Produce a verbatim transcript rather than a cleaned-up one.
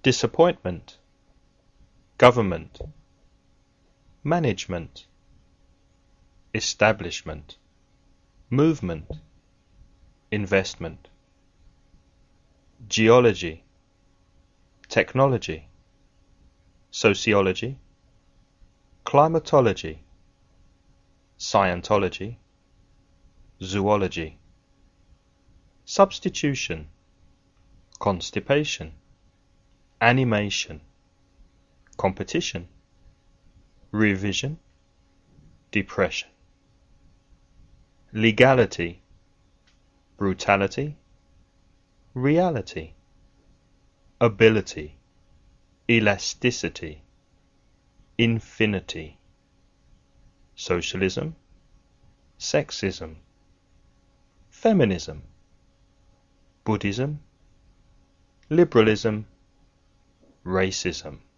disappointment, government, management, establishment, movement, investment, geology, technology, sociology, climatology, Scientology, zoology, substitution, constipation, animation, competition, revision, depression, legality, brutality, reality, ability, elasticity, infinity, socialism, sexism, feminism, Buddhism, liberalism, racism.